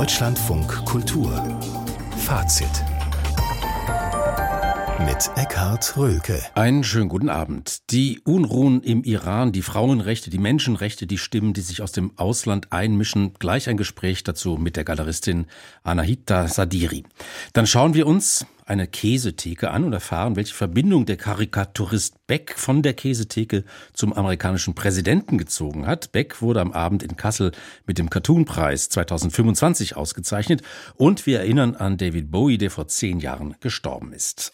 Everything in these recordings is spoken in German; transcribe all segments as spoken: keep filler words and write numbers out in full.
Deutschlandfunk Kultur Fazit mit Eckhard Röhlke. Einen schönen guten Abend. Die Unruhen im Iran, die Frauenrechte, die Menschenrechte, die Stimmen, die sich aus dem Ausland einmischen. Gleich ein Gespräch dazu mit der Galeristin Anahita Sadiri. Dann schauen wir uns eine Käsetheke an und erfahren, welche Verbindung der Karikaturist Beck von der Käsetheke zum amerikanischen Präsidenten gezogen hat. Beck wurde am Abend in Kassel mit dem Cartoon-Preis zweitausendfünfundzwanzig ausgezeichnet. Und wir erinnern an David Bowie, der vor zehn Jahren gestorben ist.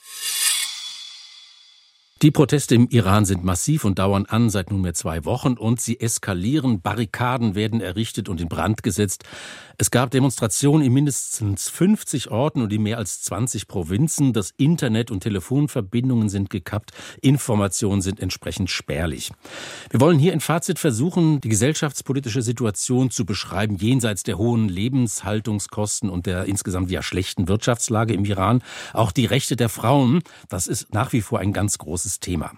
Die Proteste im Iran sind massiv und dauern an seit nunmehr zwei Wochen und sie eskalieren. Barrikaden werden errichtet und in Brand gesetzt. Es gab Demonstrationen in mindestens fünfzig Orten und in mehr als zwanzig Provinzen. Das Internet- und Telefonverbindungen sind gekappt. Informationen sind entsprechend spärlich. Wir wollen hier in Fazit versuchen, die gesellschaftspolitische Situation zu beschreiben, jenseits der hohen Lebenshaltungskosten und der insgesamt ja schlechten Wirtschaftslage im Iran. Auch die Rechte der Frauen, das ist nach wie vor ein ganz großes Thema.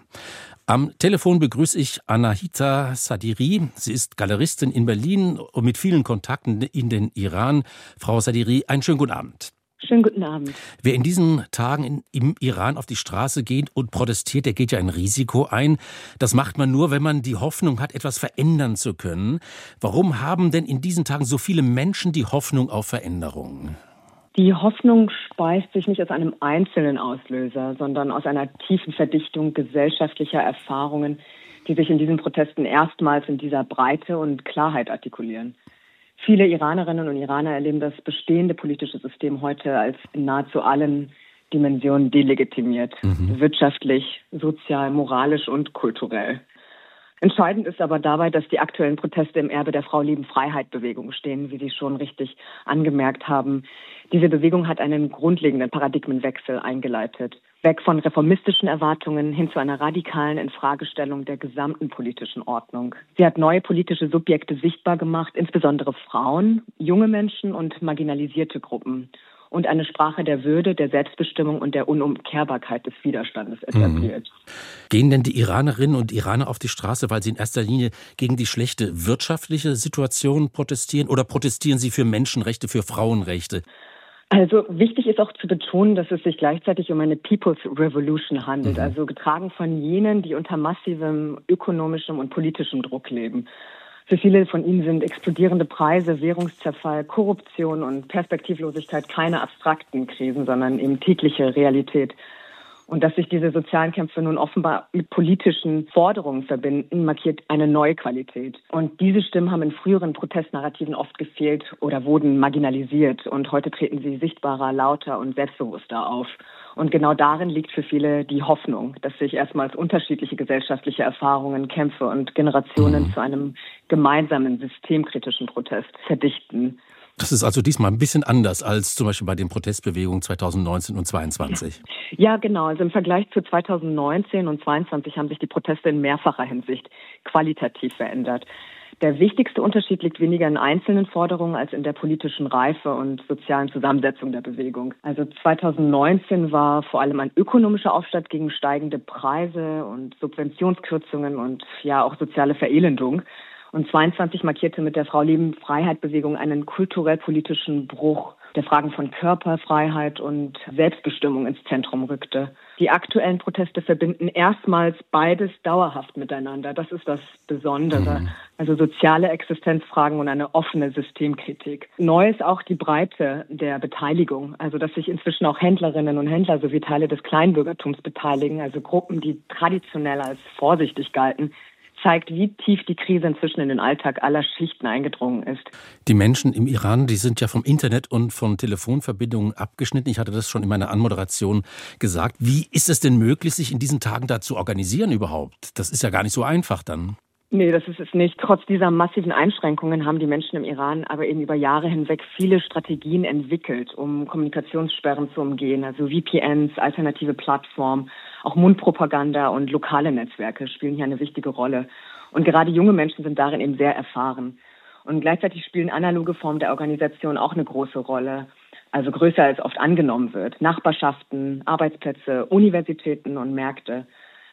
Am Telefon begrüße ich Anahita Sadiri. Sie ist Galeristin in Berlin und mit vielen Kontakten in den Iran. Frau Sadiri, einen schönen guten Abend. Schönen guten Abend. Wer in diesen Tagen in, im Iran auf die Straße geht und protestiert, der geht ja ein Risiko ein. Das macht man nur, wenn man die Hoffnung hat, etwas verändern zu können. Warum haben denn in diesen Tagen so viele Menschen die Hoffnung auf Veränderung? Die Hoffnung speist sich nicht aus einem einzelnen Auslöser, sondern aus einer tiefen Verdichtung gesellschaftlicher Erfahrungen, die sich in diesen Protesten erstmals in dieser Breite und Klarheit artikulieren. Viele Iranerinnen und Iraner erleben das bestehende politische System heute als in nahezu allen Dimensionen delegitimiert, mhm. wirtschaftlich, sozial, moralisch und kulturell. Entscheidend ist aber dabei, dass die aktuellen Proteste im Erbe der Frau-Lieben-Freiheit-Bewegung stehen, wie Sie schon richtig angemerkt haben. Diese Bewegung hat einen grundlegenden Paradigmenwechsel eingeleitet. Weg von reformistischen Erwartungen hin zu einer radikalen Infragestellung der gesamten politischen Ordnung. Sie hat neue politische Subjekte sichtbar gemacht, insbesondere Frauen, junge Menschen und marginalisierte Gruppen. Und eine Sprache der Würde, der Selbstbestimmung und der Unumkehrbarkeit des Widerstandes etabliert. Mhm. Gehen denn die Iranerinnen und Iraner auf die Straße, weil sie in erster Linie gegen die schlechte wirtschaftliche Situation protestieren, oder protestieren sie für Menschenrechte, für Frauenrechte? Also wichtig ist auch zu betonen, dass es sich gleichzeitig um eine People's Revolution handelt, mhm. also getragen von jenen, die unter massivem ökonomischem und politischem Druck leben. Für viele von ihnen sind explodierende Preise, Währungszerfall, Korruption und Perspektivlosigkeit keine abstrakten Krisen, sondern eben tägliche Realität. Und dass sich diese sozialen Kämpfe nun offenbar mit politischen Forderungen verbinden, markiert eine neue Qualität. Und diese Stimmen haben in früheren Protestnarrativen oft gefehlt oder wurden marginalisiert. Und heute treten sie sichtbarer, lauter und selbstbewusster auf. Und genau darin liegt für viele die Hoffnung, dass sich erstmals unterschiedliche gesellschaftliche Erfahrungen, Kämpfe und Generationen mhm. zu einem gemeinsamen systemkritischen Protest verdichten. Das ist also diesmal ein bisschen anders als zum Beispiel bei den Protestbewegungen zweitausendneunzehn und zweitausendzweiundzwanzig. Ja, genau. Also im Vergleich zu zweitausendneunzehn und zweitausendzweiundzwanzig haben sich die Proteste in mehrfacher Hinsicht qualitativ verändert. Der wichtigste Unterschied liegt weniger in einzelnen Forderungen als in der politischen Reife und sozialen Zusammensetzung der Bewegung. Also zweitausendneunzehn war vor allem ein ökonomischer Aufstand gegen steigende Preise und Subventionskürzungen und ja auch soziale Verelendung. Und zweiundzwanzig markierte mit der Frau-Lieben-Freiheit-Bewegung einen kulturell-politischen Bruch, der Fragen von Körperfreiheit und Selbstbestimmung ins Zentrum rückte. Die aktuellen Proteste verbinden erstmals beides dauerhaft miteinander. Das ist das Besondere. Mhm. Also soziale Existenzfragen und eine offene Systemkritik. Neu ist auch die Breite der Beteiligung. Also dass sich inzwischen auch Händlerinnen und Händler sowie Teile des Kleinbürgertums beteiligen. Also Gruppen, die traditionell als vorsichtig galten, zeigt, wie tief die Krise inzwischen in den Alltag aller Schichten eingedrungen ist. Die Menschen im Iran, die sind ja vom Internet und von Telefonverbindungen abgeschnitten. Ich hatte das schon in meiner Anmoderation gesagt. Wie ist es denn möglich, sich in diesen Tagen da zu organisieren überhaupt? Das ist ja gar nicht so einfach dann. Nee, das ist es nicht. Trotz dieser massiven Einschränkungen haben die Menschen im Iran aber eben über Jahre hinweg viele Strategien entwickelt, um Kommunikationssperren zu umgehen. Also V P Ns, alternative Plattformen, auch Mundpropaganda und lokale Netzwerke spielen hier eine wichtige Rolle. Und gerade junge Menschen sind darin eben sehr erfahren. Und gleichzeitig spielen analoge Formen der Organisation auch eine große Rolle. Also größer als oft angenommen wird. Nachbarschaften, Arbeitsplätze, Universitäten und Märkte.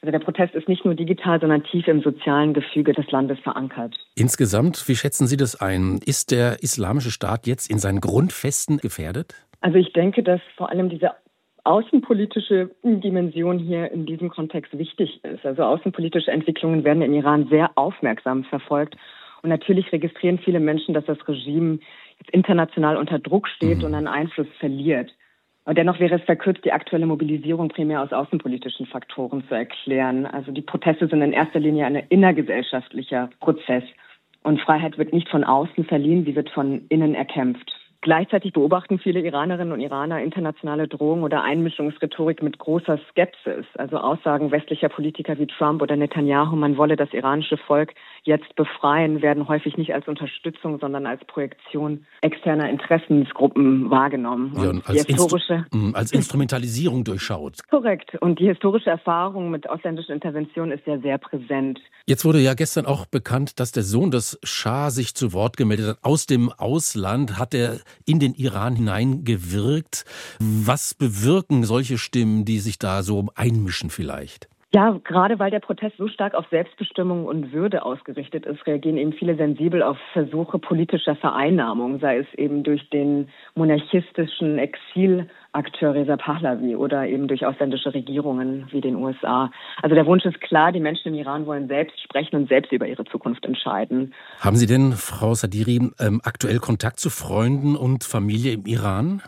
Also der Protest ist nicht nur digital, sondern tief im sozialen Gefüge des Landes verankert. Insgesamt, wie schätzen Sie das ein? Ist der Islamische Staat jetzt in seinen Grundfesten gefährdet? Also ich denke, dass vor allem diese außenpolitische Dimension hier in diesem Kontext wichtig ist. Also außenpolitische Entwicklungen werden im Iran sehr aufmerksam verfolgt. Und natürlich registrieren viele Menschen, dass das Regime jetzt international unter Druck steht mhm. und an Einfluss verliert. Aber dennoch wäre es verkürzt, die aktuelle Mobilisierung primär aus außenpolitischen Faktoren zu erklären. Also die Proteste sind in erster Linie ein innergesellschaftlicher Prozess. Und Freiheit wird nicht von außen verliehen, sie wird von innen erkämpft. Gleichzeitig beobachten viele Iranerinnen und Iraner internationale Drohungen oder Einmischungsrhetorik mit großer Skepsis. Also Aussagen westlicher Politiker wie Trump oder Netanyahu, man wolle das iranische Volk jetzt befreien, werden häufig nicht als Unterstützung, sondern als Projektion externer Interessensgruppen wahrgenommen. Ja, und als, historische, Instru- als Instrumentalisierung durchschaut. Korrekt. Und die historische Erfahrung mit ausländischen Interventionen ist ja sehr präsent. Jetzt wurde ja gestern auch bekannt, dass der Sohn des Schah sich zu Wort gemeldet hat. Aus dem Ausland hat er in den Iran hineingewirkt. Was bewirken solche Stimmen, die sich da so einmischen vielleicht? Ja, gerade weil der Protest so stark auf Selbstbestimmung und Würde ausgerichtet ist, reagieren eben viele sensibel auf Versuche politischer Vereinnahmung, sei es eben durch den monarchistischen Exilakteur Reza Pahlavi oder eben durch ausländische Regierungen wie den U S A. Also der Wunsch ist klar, die Menschen im Iran wollen selbst sprechen und selbst über ihre Zukunft entscheiden. Haben Sie denn, Frau Sadiri, ähm, aktuell Kontakt zu Freunden und Familie im Iran?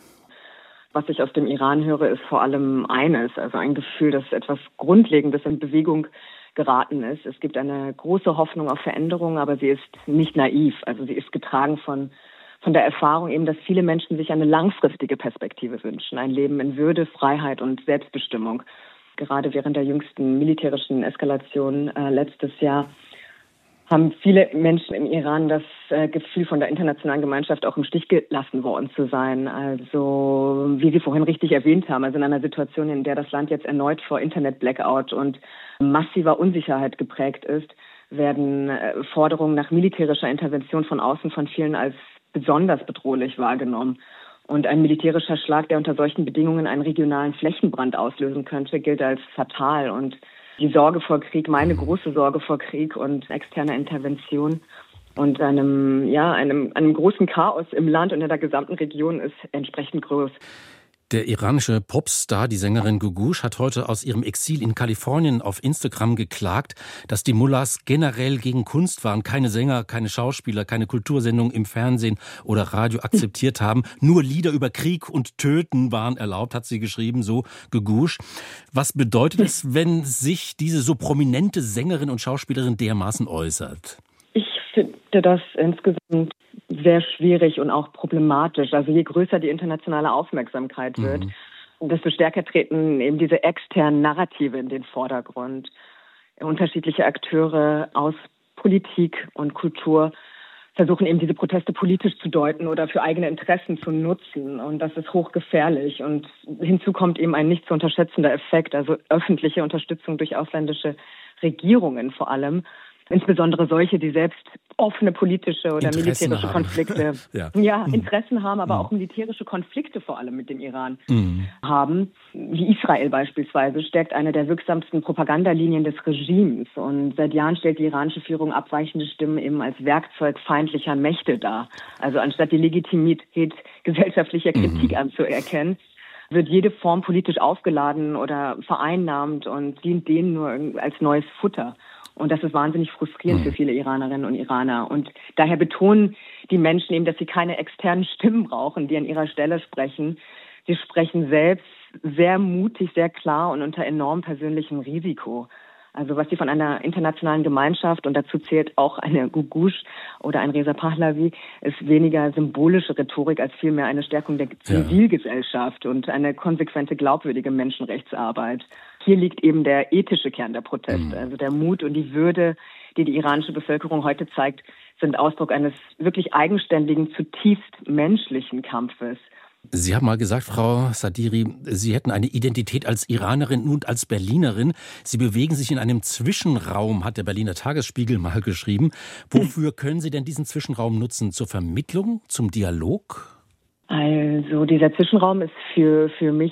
Was ich aus dem Iran höre, ist vor allem eines, also ein Gefühl, dass etwas Grundlegendes in Bewegung geraten ist. Es gibt eine große Hoffnung auf Veränderung, aber sie ist nicht naiv. Also sie ist getragen von, von der Erfahrung eben, dass viele Menschen sich eine langfristige Perspektive wünschen. Ein Leben in Würde, Freiheit und Selbstbestimmung. Gerade während der jüngsten militärischen Eskalation äh, letztes Jahr haben viele Menschen im Iran das äh, Gefühl, von der internationalen Gemeinschaft auch im Stich gelassen worden zu sein. Also, wie Sie vorhin richtig erwähnt haben, also in einer Situation, in der das Land jetzt erneut vor Internet-Blackout und massiver Unsicherheit geprägt ist, werden äh, Forderungen nach militärischer Intervention von außen von vielen als besonders bedrohlich wahrgenommen. Und ein militärischer Schlag, der unter solchen Bedingungen einen regionalen Flächenbrand auslösen könnte, gilt als fatal. Und die Sorge vor Krieg, meine große Sorge vor Krieg und externer Intervention und einem, ja, einem, einem großen Chaos im Land und in der gesamten Region ist entsprechend groß. Der iranische Popstar, die Sängerin Googoosh, hat heute aus ihrem Exil in Kalifornien auf Instagram geklagt, dass die Mullahs generell gegen Kunst waren, keine Sänger, keine Schauspieler, keine Kultursendungen im Fernsehen oder Radio akzeptiert haben. Nur Lieder über Krieg und Töten waren erlaubt, hat sie geschrieben, so Googoosh. Was bedeutet es, wenn sich diese so prominente Sängerin und Schauspielerin dermaßen äußert? Ich finde das insgesamt sehr schwierig und auch problematisch. Also je größer die internationale Aufmerksamkeit wird, mhm. desto stärker treten eben diese externen Narrative in den Vordergrund. Unterschiedliche Akteure aus Politik und Kultur versuchen eben diese Proteste politisch zu deuten oder für eigene Interessen zu nutzen. Und das ist hochgefährlich. Und hinzu kommt eben ein nicht zu unterschätzender Effekt, also öffentliche Unterstützung durch ausländische Regierungen vor allem. Insbesondere solche, die selbst offene politische oder Interessen militärische haben. Konflikte, ja, ja Interessen haben, aber mhm. auch militärische Konflikte vor allem mit dem Iran mhm. haben. Wie Israel beispielsweise stärkt eine der wirksamsten Propagandalinien des Regimes. Und seit Jahren stellt die iranische Führung abweichende Stimmen eben als Werkzeug feindlicher Mächte dar. Also anstatt die Legitimität gesellschaftlicher Kritik mhm. anzuerkennen, wird jede Form politisch aufgeladen oder vereinnahmt und dient denen nur als neues Futter. Und das ist wahnsinnig frustrierend für viele Iranerinnen und Iraner. Und daher betonen die Menschen eben, dass sie keine externen Stimmen brauchen, die an ihrer Stelle sprechen. Sie sprechen selbst sehr mutig, sehr klar und unter enorm persönlichem Risiko. Also was sie von einer internationalen Gemeinschaft, und dazu zählt auch eine Googoosh oder ein Reza Pahlavi, ist weniger symbolische Rhetorik als vielmehr eine Stärkung der Zivilgesellschaft und eine konsequente, glaubwürdige Menschenrechtsarbeit. Hier liegt eben der ethische Kern der Proteste. Also der Mut und die Würde, die die iranische Bevölkerung heute zeigt, sind Ausdruck eines wirklich eigenständigen, zutiefst menschlichen Kampfes. Sie haben mal gesagt, Frau Sadiri, Sie hätten eine Identität als Iranerin und als Berlinerin. Sie bewegen sich in einem Zwischenraum, hat der Berliner Tagesspiegel mal geschrieben. Wofür können Sie denn diesen Zwischenraum nutzen? Zur Vermittlung, zum Dialog? Also dieser Zwischenraum ist für, für mich das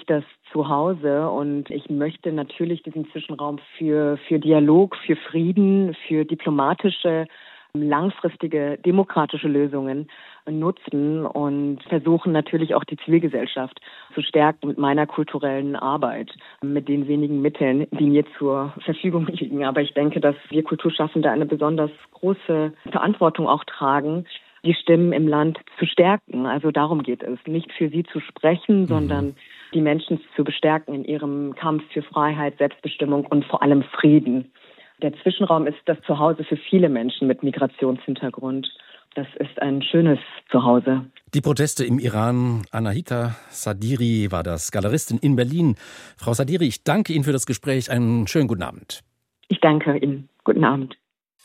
zu Hause und ich möchte natürlich diesen Zwischenraum für, für Dialog, für Frieden, für diplomatische, langfristige, demokratische Lösungen nutzen und versuchen natürlich auch die Zivilgesellschaft zu stärken mit meiner kulturellen Arbeit, mit den wenigen Mitteln, die mir zur Verfügung liegen. Aber ich denke, dass wir Kulturschaffende eine besonders große Verantwortung auch tragen, die Stimmen im Land zu stärken. Also darum geht es, nicht für sie zu sprechen, mhm. sondern die Menschen zu bestärken in ihrem Kampf für Freiheit, Selbstbestimmung und vor allem Frieden. Der Zwischenraum ist das Zuhause für viele Menschen mit Migrationshintergrund. Das ist ein schönes Zuhause. Die Proteste im Iran. Anahita Sadiri war das, Galeristin in Berlin. Frau Sadiri, ich danke Ihnen für das Gespräch. Einen schönen guten Abend. Ich danke Ihnen. Guten Abend.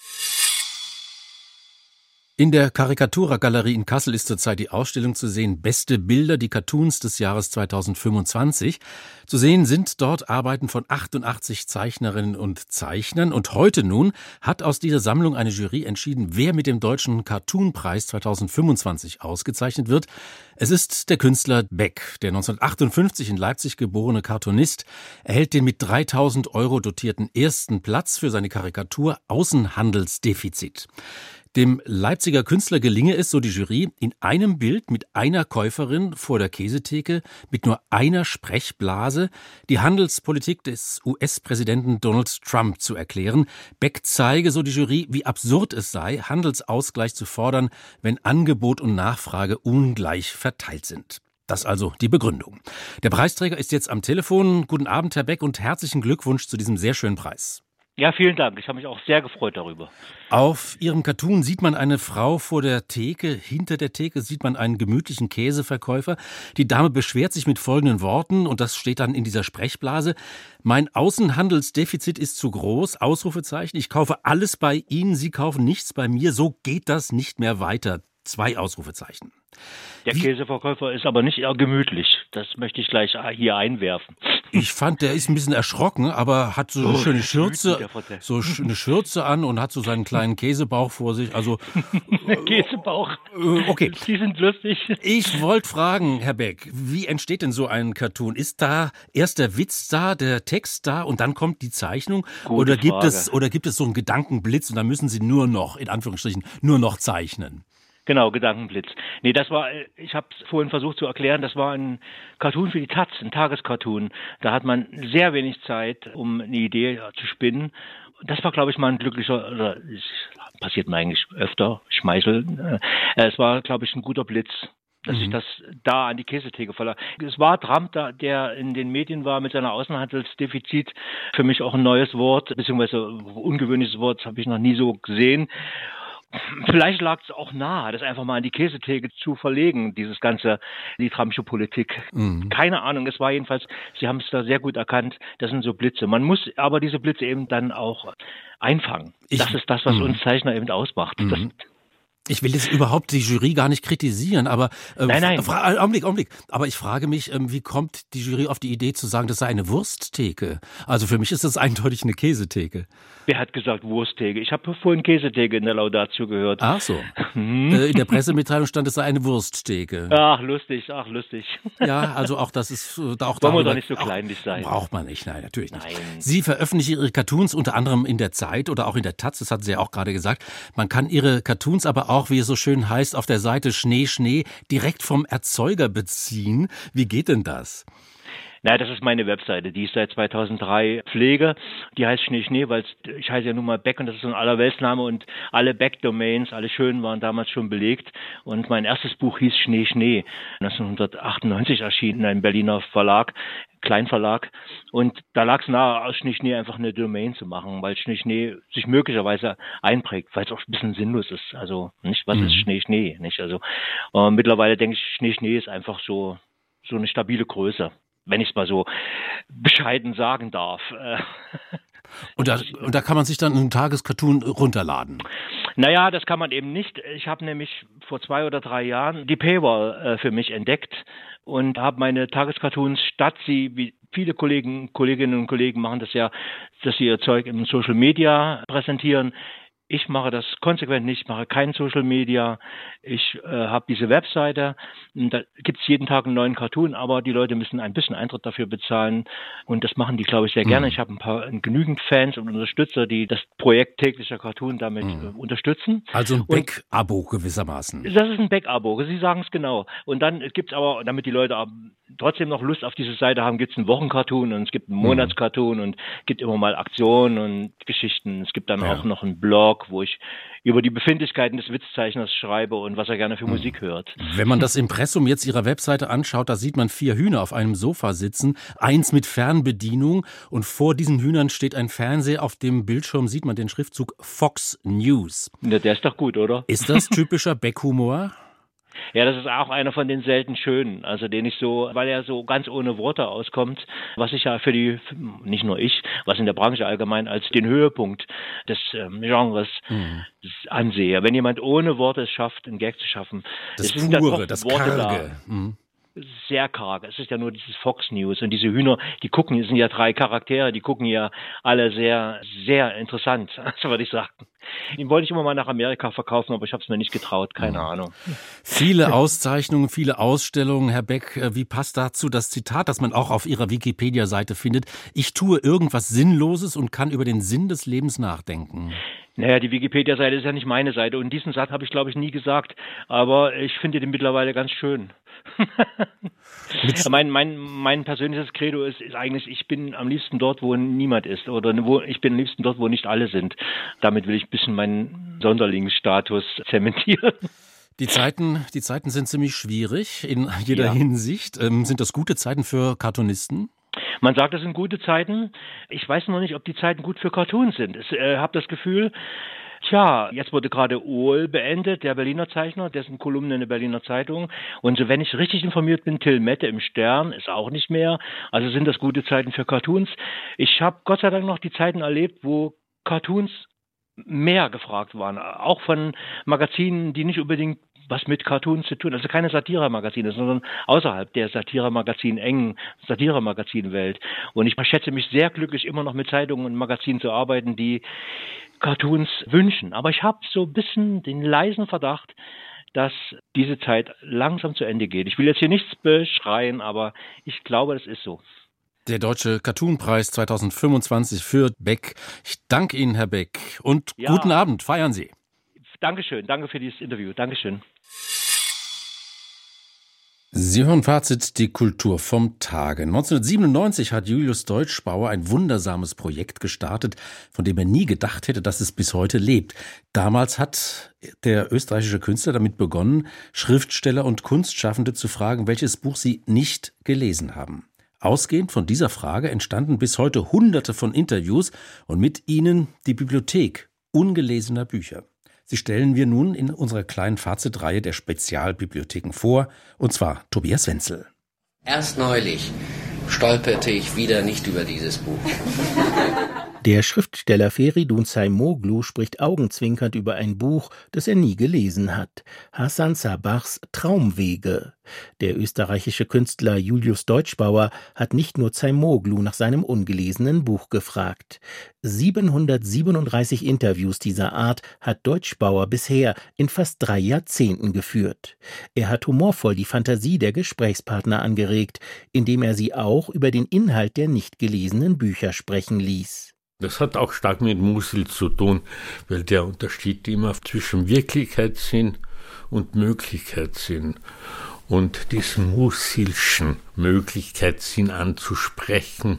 In der Karikatura-Galerie in Kassel ist zurzeit die Ausstellung zu sehen Beste Bilder, die Cartoons des Jahres zweitausendfünfundzwanzig. Zu sehen sind dort Arbeiten von achtundachtzig Zeichnerinnen und Zeichnern. Und heute nun hat aus dieser Sammlung eine Jury entschieden, wer mit dem Deutschen Cartoonpreis zweitausendfünfundzwanzig ausgezeichnet wird. Es ist der Künstler Beck, der neunzehnhundertachtundfünfzig in Leipzig geborene Cartoonist, erhält den mit dreitausend Euro dotierten ersten Platz für seine Karikatur Außenhandelsdefizit. Dem Leipziger Künstler gelinge es, so die Jury, in einem Bild mit einer Käuferin vor der Käsetheke mit nur einer Sprechblase die Handelspolitik des U S-Präsidenten Donald Trump zu erklären. Beck zeige, so die Jury, wie absurd es sei, Handelsausgleich zu fordern, wenn Angebot und Nachfrage ungleich verteilt sind. Das also die Begründung. Der Preisträger ist jetzt am Telefon. Guten Abend, Herr Beck, und herzlichen Glückwunsch zu diesem sehr schönen Preis. Ja, vielen Dank. Ich habe mich auch sehr gefreut darüber. Auf Ihrem Cartoon sieht man eine Frau vor der Theke. Hinter der Theke sieht man einen gemütlichen Käseverkäufer. Die Dame beschwert sich mit folgenden Worten, und das steht dann in dieser Sprechblase: Mein Außenhandelsdefizit ist zu groß, Ausrufezeichen. Ich kaufe alles bei Ihnen, Sie kaufen nichts bei mir. So geht das nicht mehr weiter. Zwei Ausrufezeichen. Der Wie? Käseverkäufer ist aber nicht eher gemütlich. Das möchte ich gleich hier einwerfen. Ich fand, der ist ein bisschen erschrocken, aber hat so eine oh, schöne Schürze, so eine Schürze an und hat so seinen kleinen Käsebauch vor sich. Also Käsebauch. Okay. Die sind lustig. Ich wollte fragen, Herr Beck, wie entsteht denn so ein Cartoon? Ist da erst der Witz da, der Text da und dann kommt die Zeichnung? Gute oder gibt Frage. es oder gibt es so einen Gedankenblitz und dann müssen Sie nur noch, in Anführungsstrichen, nur noch zeichnen? Genau, Gedankenblitz. Nee, das war, ich habe es vorhin versucht zu erklären, das war ein Cartoon für die Taz, ein Tagescartoon. Da hat man sehr wenig Zeit, um eine Idee zu spinnen. Das war, glaube ich, mal ein glücklicher, oder das passiert mir eigentlich öfter, Schmeichel. Es war, glaube ich, ein guter Blitz, dass mhm. ich das da an die Käsetheke verlag. Es war Trump, der in den Medien war mit seiner Außenhandelsdefizit, für mich auch ein neues Wort, beziehungsweise ungewöhnliches Wort, das habe ich noch nie so gesehen. Vielleicht lag es auch nahe, das einfach mal an die Käsetheke zu verlegen, dieses ganze, die Trumpsche Politik. Mhm. Keine Ahnung, es war jedenfalls, Sie haben es da sehr gut erkannt, das sind so Blitze. Man muss aber diese Blitze eben dann auch einfangen. Ich, das ist das, was mh. uns Zeichner eben ausmacht. Mhm. Das, Ich will jetzt überhaupt die Jury gar nicht kritisieren, aber äh, nein, nein. Fra- Augenblick, Augenblick. Aber ich frage mich, ähm, wie kommt die Jury auf die Idee zu sagen, das sei eine Wursttheke? Also für mich ist das eindeutig eine Käsetheke. Wer hat gesagt Wursttheke? Ich habe vorhin Käsetheke in der Laudatio gehört. Ach so. Hm. Äh, in der Pressemitteilung stand, es sei eine Wursttheke. Ach, lustig, ach, lustig. Ja, also auch das ist... Äh, auch Wollen wir doch nicht so kleinlich sein. Braucht man nicht, nein, natürlich nicht. Nein. Sie veröffentlichen Ihre Cartoons unter anderem in der Zeit oder auch in der Taz, das hat sie ja auch gerade gesagt. Man kann Ihre Cartoons aber auch, wie es so schön heißt, auf der Seite Schnee, Schnee direkt vom Erzeuger beziehen. Wie geht denn das? Na, das ist meine Webseite, die ich seit zweitausenddrei pflege. Die heißt Schnee Schnee, weil ich heiße ja nun mal Beck und das ist so ein Allerweltsname und alle Beck-Domains, alle schönen waren damals schon belegt. Und mein erstes Buch hieß Schnee Schnee, neunzehnhundertachtundneunzig erschienen in einem Berliner Verlag, Kleinverlag. Und da lag es nahe, aus Schnee Schnee einfach eine Domain zu machen, weil Schnee Schnee sich möglicherweise einprägt, weil es auch ein bisschen sinnlos ist. Also nicht, was mhm. ist Schnee Schnee? Nicht? Also äh, mittlerweile denke ich, Schnee Schnee ist einfach so so eine stabile Größe, wenn ich es mal so bescheiden sagen darf. Und da, und da kann man sich dann einen Tagescartoon runterladen? Naja, das kann man eben nicht. Ich habe nämlich vor zwei oder drei Jahren die Paywall äh, für mich entdeckt und habe meine Tagescartoons, statt sie, wie viele Kollegen, Kolleginnen und Kollegen machen das ja, dass sie ihr Zeug in Social Media präsentieren, Ich mache das konsequent nicht, mache kein Social Media. Ich äh, habe diese Webseite, da gibt es jeden Tag einen neuen Cartoon, aber die Leute müssen ein bisschen Eintritt dafür bezahlen und das machen die, glaube ich, sehr gerne. Mhm. Ich habe ein paar genügend Fans und Unterstützer, die das Projekt täglicher Cartoon damit mhm. äh, unterstützen. Also ein Back-Abo gewissermaßen. Das ist ein Back-Abo, Sie sagen es genau. Und dann gibt es aber, damit die Leute trotzdem noch Lust auf diese Seite haben, gibt es einen Wochencartoon und es gibt einen Monatscartoon mhm. und es gibt immer mal Aktionen und Geschichten. Es gibt dann ja. auch noch einen Blog, wo ich über die Befindlichkeiten des Witzzeichners schreibe und was er gerne für Musik hört. Wenn man das Impressum jetzt Ihrer Webseite anschaut, da sieht man vier Hühner auf einem Sofa sitzen, eins mit Fernbedienung und vor diesen Hühnern steht ein Fernseher. Auf dem Bildschirm sieht man den Schriftzug Fox News. Ja, der ist doch gut, oder? Ist das typischer Beck-Humor? Ja, das ist auch einer von den selten schönen, also den ich so, weil er so ganz ohne Worte auskommt, was ich ja für die, nicht nur ich, was in der Branche allgemein als den Höhepunkt des ähm, Genres mhm. ansehe. Wenn jemand ohne Worte es schafft, einen Gag zu schaffen, das sind Pure, dann das Worte Karge. Da. Mhm. Sehr karg. Es ist ja nur dieses Fox News und diese Hühner, die gucken, es sind ja drei Charaktere, die gucken ja alle sehr, sehr interessant, so würde ich sagen. Den wollte ich immer mal nach Amerika verkaufen, aber ich habe es mir nicht getraut, keine mhm. Ahnung. Viele Auszeichnungen, viele Ausstellungen, Herr Beck. Wie passt dazu das Zitat, das man auch auf Ihrer Wikipedia-Seite findet? Ich tue irgendwas Sinnloses und kann über den Sinn des Lebens nachdenken. Naja, die Wikipedia-Seite ist ja nicht meine Seite und diesen Satz habe ich, glaube ich, nie gesagt, aber ich finde den mittlerweile ganz schön. mein, mein, mein persönliches Credo ist, ist eigentlich, ich bin am liebsten dort, wo niemand ist oder wo, ich bin am liebsten dort, wo nicht alle sind. Damit will ich ein bisschen meinen Sonderlingsstatus zementieren. Die Zeiten, die Zeiten sind ziemlich schwierig in jeder ja. Hinsicht. Ähm, sind das gute Zeiten für Cartoonisten? Man sagt, das sind gute Zeiten. Ich weiß noch nicht, ob die Zeiten gut für Cartoons sind. Ich äh, habe das Gefühl, tja, jetzt wurde gerade Ohl beendet, der Berliner Zeichner, dessen Kolumne in der Berliner Zeitung. Und so, wenn ich richtig informiert bin, Till Mette im Stern ist auch nicht mehr. Also sind das gute Zeiten für Cartoons. Ich habe Gott sei Dank noch die Zeiten erlebt, wo Cartoons mehr gefragt waren. Auch von Magazinen, die nicht unbedingt was mit Cartoons zu tun, also keine Satire-Magazine, sondern außerhalb der Satire-Magazin, engen Satire-Magazin-Welt. Und ich schätze mich sehr glücklich, immer noch mit Zeitungen und Magazinen zu arbeiten, die Cartoons wünschen. Aber ich habe so ein bisschen den leisen Verdacht, dass diese Zeit langsam zu Ende geht. Ich will jetzt hier nichts beschreien, aber ich glaube, das ist so. Der Deutsche Cartoonpreis zweitausendfünfundzwanzig für Beck. Ich danke Ihnen, Herr Beck, und ja. guten Abend. Feiern Sie. Dankeschön, danke für dieses Interview. Dankeschön. Sie hören Fazit, die Kultur vom Tage. neunzehnhundertsiebenundneunzig hat Julius Deutschbauer ein wundersames Projekt gestartet, von dem er nie gedacht hätte, dass es bis heute lebt. Damals hat der österreichische Künstler damit begonnen, Schriftsteller und Kunstschaffende zu fragen, welches Buch sie nicht gelesen haben. Ausgehend von dieser Frage entstanden bis heute Hunderte von Interviews und mit ihnen die Bibliothek ungelesener Bücher. Sie stellen wir nun in unserer kleinen Fazitreihe der Spezialbibliotheken vor, und zwar Tobias Wenzel. Erst neulich stolperte ich wieder nicht über dieses Buch. Der Schriftsteller Feridun Zaimoglu spricht augenzwinkernd über ein Buch, das er nie gelesen hat. Hasan Sabachs Traumwege. Der österreichische Künstler Julius Deutschbauer hat nicht nur Zaimoglu nach seinem ungelesenen Buch gefragt. siebenhundertsiebenunddreißig Interviews dieser Art hat Deutschbauer bisher in fast drei Jahrzehnten geführt. Er hat humorvoll die Fantasie der Gesprächspartner angeregt, indem er sie auch über den Inhalt der nicht gelesenen Bücher sprechen ließ. Das hat auch stark mit Musil zu tun, weil der Unterschied immer zwischen Wirklichkeitssinn und Möglichkeitssinn und diesen Musilschen Möglichkeitssinn anzusprechen,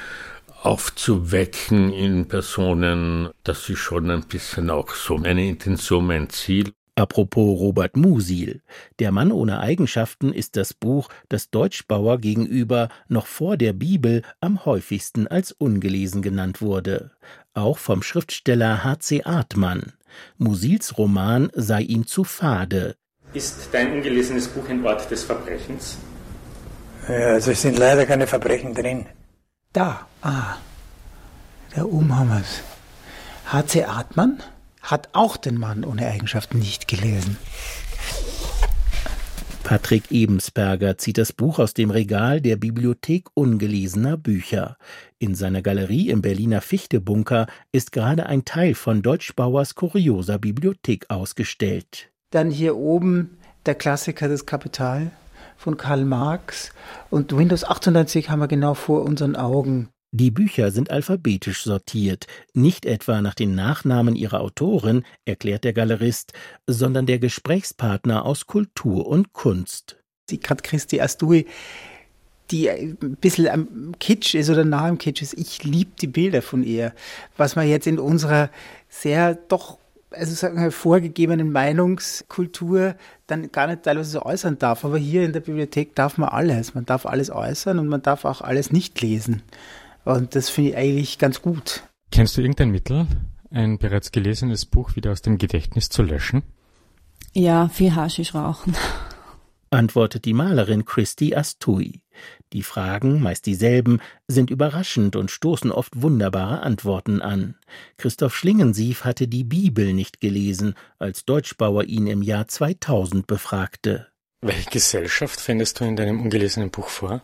aufzuwecken in Personen, das ist schon ein bisschen auch so meine Intention, mein Ziel. Apropos Robert Musil. Der Mann ohne Eigenschaften ist das Buch, das Deutschbauer gegenüber noch vor der Bibel am häufigsten als ungelesen genannt wurde. Auch vom Schriftsteller H C Artmann. Musils Roman sei ihm zu fade. Ist dein ungelesenes Buch ein Ort des Verbrechens? Ja, also es sind leider keine Verbrechen drin. Da, ah, da oben haben wir es. H C Artmann hat auch den Mann ohne Eigenschaften nicht gelesen. Patrick Ebensperger zieht das Buch aus dem Regal der Bibliothek ungelesener Bücher. In seiner Galerie im Berliner Fichte-Bunker ist gerade ein Teil von Deutschbauers kurioser Bibliothek ausgestellt. Dann hier oben der Klassiker Das Kapital von Karl Marx und Windows achtundneunzig haben wir genau vor unseren Augen. Die Bücher sind alphabetisch sortiert, nicht etwa nach den Nachnamen ihrer Autorin, erklärt der Galerist, sondern der Gesprächspartner aus Kultur und Kunst. Die gerade Christi Astui, die ein bisschen am Kitsch ist oder nah am Kitsch ist, ich liebe die Bilder von ihr. Was man jetzt in unserer sehr doch, also sagen wir, vorgegebenen Meinungskultur dann gar nicht teilweise so äußern darf. Aber hier in der Bibliothek darf man alles. Man darf alles äußern und man darf auch alles nicht lesen. Und das finde ich eigentlich ganz gut. Kennst du irgendein Mittel, ein bereits gelesenes Buch wieder aus dem Gedächtnis zu löschen? Ja, viel Haschisch rauchen. Antwortet die Malerin Christi Astui. Die Fragen, meist dieselben, sind überraschend und stoßen oft wunderbare Antworten an. Christoph Schlingensief hatte die Bibel nicht gelesen, als Deutschbauer ihn im Jahr zweitausend befragte. Welche Gesellschaft findest du in deinem ungelesenen Buch vor?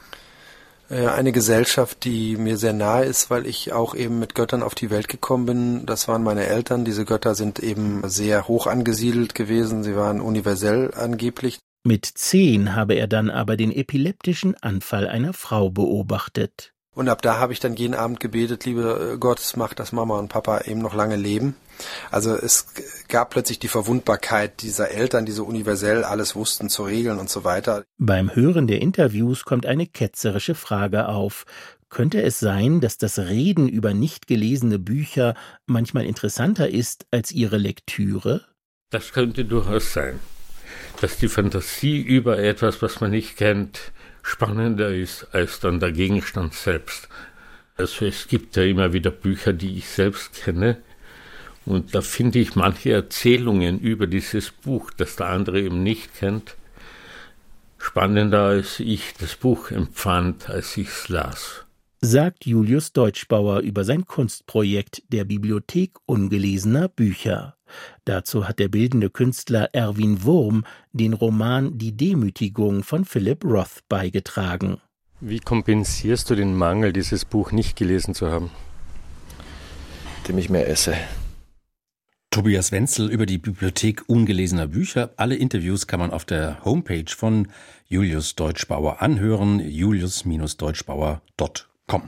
Eine Gesellschaft, die mir sehr nahe ist, weil ich auch eben mit Göttern auf die Welt gekommen bin. Das waren meine Eltern. Diese Götter sind eben sehr hoch angesiedelt gewesen. Sie waren universell angeblich. Mit zehn habe er dann aber den epileptischen Anfall einer Frau beobachtet. Und ab da habe ich dann jeden Abend gebetet, liebe Gott, mach, dass Mama und Papa eben noch lange leben. Also es gab plötzlich die Verwundbarkeit dieser Eltern, die so universell alles wussten zu regeln und so weiter. Beim Hören der Interviews kommt eine ketzerische Frage auf. Könnte es sein, dass das Reden über nicht gelesene Bücher manchmal interessanter ist als ihre Lektüre? Das könnte durchaus sein, dass die Fantasie über etwas, was man nicht kennt, spannender ist als dann der Gegenstand selbst. Also es gibt ja immer wieder Bücher, die ich selbst kenne, und da finde ich manche Erzählungen über dieses Buch, das der andere eben nicht kennt, spannender, als ich das Buch empfand, als ich es las. Sagt Julius Deutschbauer über sein Kunstprojekt der Bibliothek ungelesener Bücher. Dazu hat der bildende Künstler Erwin Wurm den Roman Die Demütigung von Philip Roth beigetragen. Wie kompensierst du den Mangel, dieses Buch nicht gelesen zu haben? Indem ich mehr esse. Tobias Wenzel über die Bibliothek ungelesener Bücher. Alle Interviews kann man auf der Homepage von Julius Deutschbauer anhören, julius Deutschbauer Punkt com.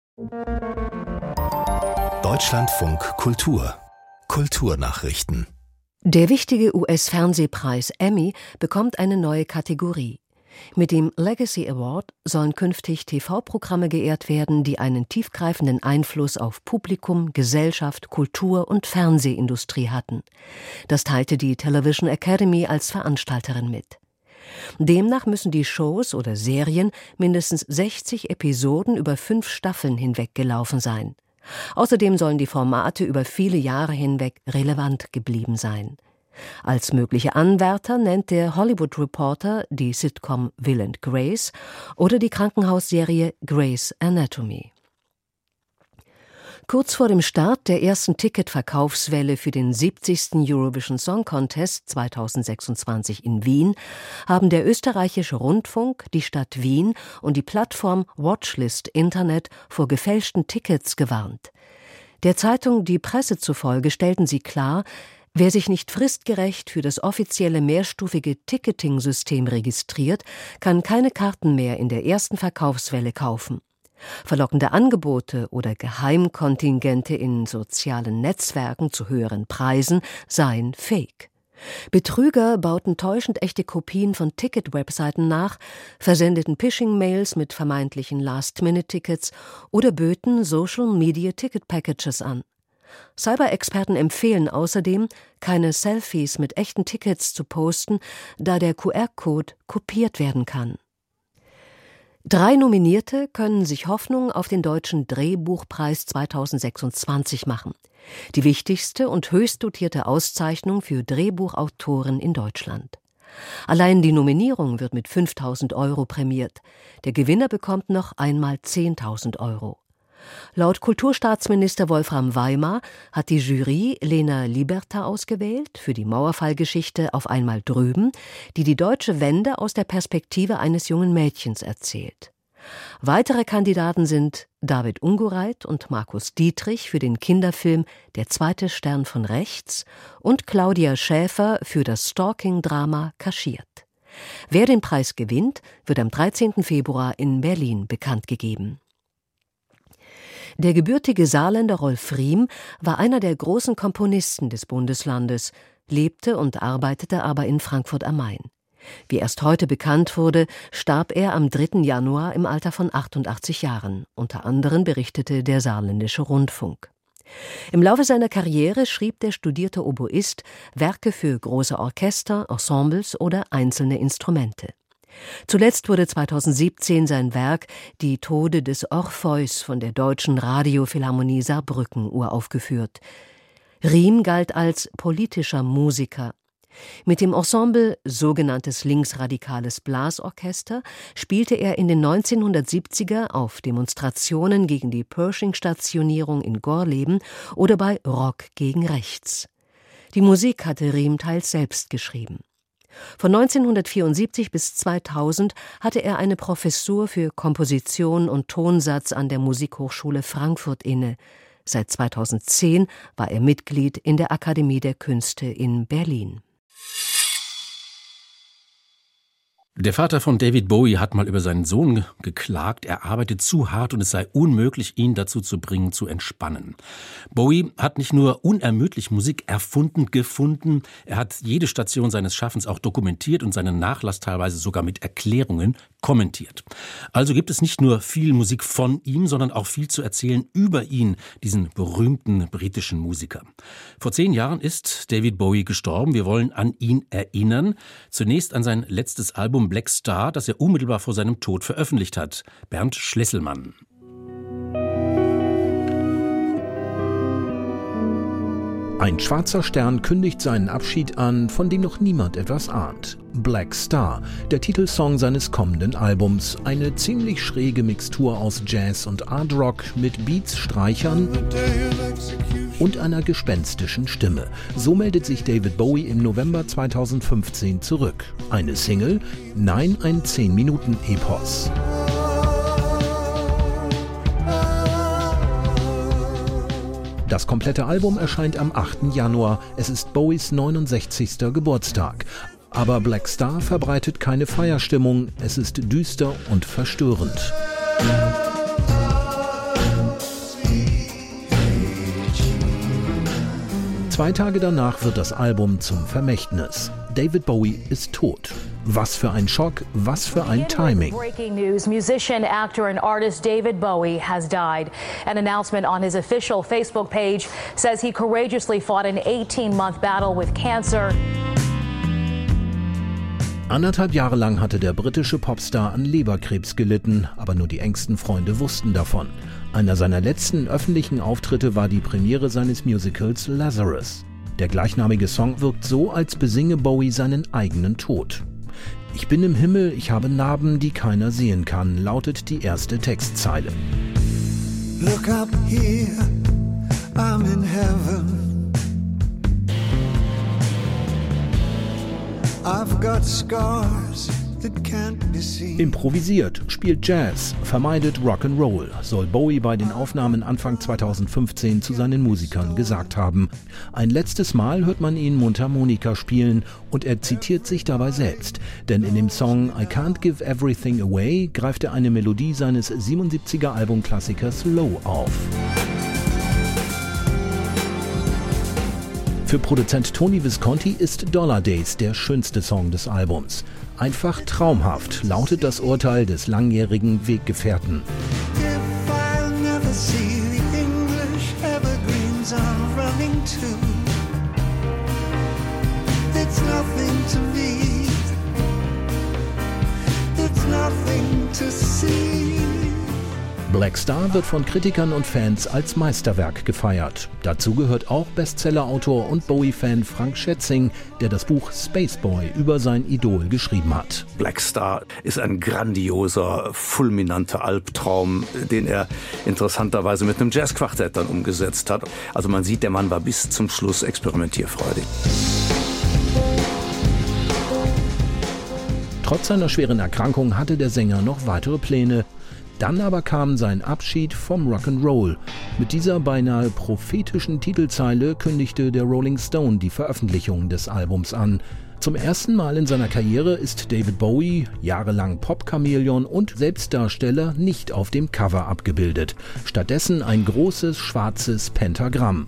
Deutschlandfunk Kultur. Kulturnachrichten. Der wichtige U S-Fernsehpreis Emmy bekommt eine neue Kategorie. Mit dem Legacy Award sollen künftig T V-Programme geehrt werden, die einen tiefgreifenden Einfluss auf Publikum, Gesellschaft, Kultur und Fernsehindustrie hatten. Das teilte die Television Academy als Veranstalterin mit. Demnach müssen die Shows oder Serien mindestens sechzig Episoden über fünf Staffeln hinweg gelaufen sein. Außerdem sollen die Formate über viele Jahre hinweg relevant geblieben sein. Als mögliche Anwärter nennt der Hollywood Reporter die Sitcom Will and Grace oder die Krankenhausserie Grey's Anatomy. Kurz vor dem Start der ersten Ticketverkaufswelle für den siebzigsten Eurovision Song Contest zweitausendsechsundzwanzig in Wien haben der österreichische Rundfunk, die Stadt Wien und die Plattform Watchlist Internet vor gefälschten Tickets gewarnt. Der Zeitung Die Presse zufolge stellten sie klar, wer sich nicht fristgerecht für das offizielle mehrstufige Ticketing-System registriert, kann keine Karten mehr in der ersten Verkaufswelle kaufen. Verlockende Angebote oder Geheimkontingente in sozialen Netzwerken zu höheren Preisen seien Fake. Betrüger bauten täuschend echte Kopien von Ticket-Webseiten nach, versendeten Phishing-Mails mit vermeintlichen Last-Minute-Tickets oder böten Social-Media-Ticket-Packages an. Cyber-Experten empfehlen außerdem, keine Selfies mit echten Tickets zu posten, da der Q R-Code kopiert werden kann. Drei Nominierte können sich Hoffnung auf den Deutschen Drehbuchpreis zweitausendsechsundzwanzig machen. Die wichtigste und höchst dotierte Auszeichnung für Drehbuchautoren in Deutschland. Allein die Nominierung wird mit fünftausend Euro prämiert. Der Gewinner bekommt noch einmal zehntausend Euro. Laut Kulturstaatsminister Wolfram Weimar hat die Jury Lena Liberta ausgewählt für die Mauerfallgeschichte Auf einmal drüben, die die deutsche Wende aus der Perspektive eines jungen Mädchens erzählt. Weitere Kandidaten sind David Ungureit und Markus Dietrich für den Kinderfilm Der zweite Stern von rechts und Claudia Schäfer für das Stalking-Drama Kaschiert. Wer den Preis gewinnt, wird am dreizehnten Februar in Berlin bekannt gegeben. Der gebürtige Saarländer Rolf Riem war einer der großen Komponisten des Bundeslandes, lebte und arbeitete aber in Frankfurt am Main. Wie erst heute bekannt wurde, starb er am dritten Januar im Alter von achtundachtzig Jahren. Unter anderem berichtete der Saarländische Rundfunk. Im Laufe seiner Karriere schrieb der studierte Oboist Werke für große Orchester, Ensembles oder einzelne Instrumente. Zuletzt wurde zweitausendsiebzehn sein Werk Die Tode des Orpheus von der Deutschen Radiophilharmonie Saarbrücken uraufgeführt. Riem galt als politischer Musiker. Mit dem Ensemble Sogenanntes Linksradikales Blasorchester spielte er in den neunzehnhundertsiebziger auf Demonstrationen gegen die Pershing-Stationierung in Gorleben oder bei Rock gegen Rechts. Die Musik hatte Riem teils selbst geschrieben. Von neunzehnhundertvierundsiebzig bis zweitausend hatte er eine Professur für Komposition und Tonsatz an der Musikhochschule Frankfurt inne. Seit zweitausendzehn war er Mitglied in der Akademie der Künste in Berlin. Der Vater von David Bowie hat mal über seinen Sohn geklagt, er arbeitet zu hart und es sei unmöglich, ihn dazu zu bringen, zu entspannen. Bowie hat nicht nur unermüdlich Musik erfunden, gefunden, er hat jede Station seines Schaffens auch dokumentiert und seinen Nachlass teilweise sogar mit Erklärungen kommentiert. Also gibt es nicht nur viel Musik von ihm, sondern auch viel zu erzählen über ihn, diesen berühmten britischen Musiker. Vor zehn Jahren ist David Bowie gestorben. Wir wollen an ihn erinnern. Zunächst an sein letztes Album Black Star, das er unmittelbar vor seinem Tod veröffentlicht hat. Bernd Schlesselmann. Ein schwarzer Stern kündigt seinen Abschied an, von dem noch niemand etwas ahnt. Black Star, der Titelsong seines kommenden Albums. Eine ziemlich schräge Mixtur aus Jazz und Art Rock mit Beats, Streichern und einer gespenstischen Stimme. So meldet sich David Bowie im November zweitausendfünfzehn zurück. Eine Single? Nein, ein zehn Minuten Epos. Das komplette Album erscheint am achten Januar. Es ist Bowies neunundsechzigster Geburtstag. Aber Black Star verbreitet keine Feierstimmung. Es ist düster und verstörend. Zwei Tage danach wird das Album zum Vermächtnis. David Bowie ist tot. Was für ein Schock, was für ein Timing. Breaking news, musician, actor and artist David Bowie has died. An announcement on his official Facebook page says he courageously fought an eighteen-month battle with cancer. Anderthalb Jahre lang hatte der britische Popstar an Leberkrebs gelitten, aber nur die engsten Freunde wussten davon. Einer seiner letzten öffentlichen Auftritte war die Premiere seines Musicals Lazarus. Der gleichnamige Song wirkt so, als besinge Bowie seinen eigenen Tod. Ich bin im Himmel, ich habe Narben, die keiner sehen kann, lautet die erste Textzeile. Look up here, I'm in heaven. I've got scars that can't be seen. Improvisiert, spielt Jazz, vermeidet Rock'n'Roll, soll Bowie bei den Aufnahmen Anfang zweitausendfünfzehn zu seinen Musikern gesagt haben. Ein letztes Mal hört man ihn Mundharmonika spielen und er zitiert sich dabei selbst. Denn in dem Song I Can't Give Everything Away greift er eine Melodie seines siebenundsiebziger Albumklassikers Low auf. Für Produzent Tony Visconti ist Dollar Days der schönste Song des Albums. Einfach traumhaft, lautet das Urteil des langjährigen Weggefährten. Black Star wird von Kritikern und Fans als Meisterwerk gefeiert. Dazu gehört auch Bestsellerautor und Bowie-Fan Frank Schätzing, der das Buch Spaceboy über sein Idol geschrieben hat. Black Star ist ein grandioser, fulminanter Albtraum, den er interessanterweise mit einem Jazzquartett dann umgesetzt hat. Also man sieht, der Mann war bis zum Schluss experimentierfreudig. Trotz seiner schweren Erkrankung hatte der Sänger noch weitere Pläne. Dann aber kam sein Abschied vom Rock'n'Roll. Mit dieser beinahe prophetischen Titelzeile kündigte der Rolling Stone die Veröffentlichung des Albums an. Zum ersten Mal in seiner Karriere ist David Bowie, jahrelang Pop-Chamäleon und Selbstdarsteller, nicht auf dem Cover abgebildet. Stattdessen ein großes schwarzes Pentagramm.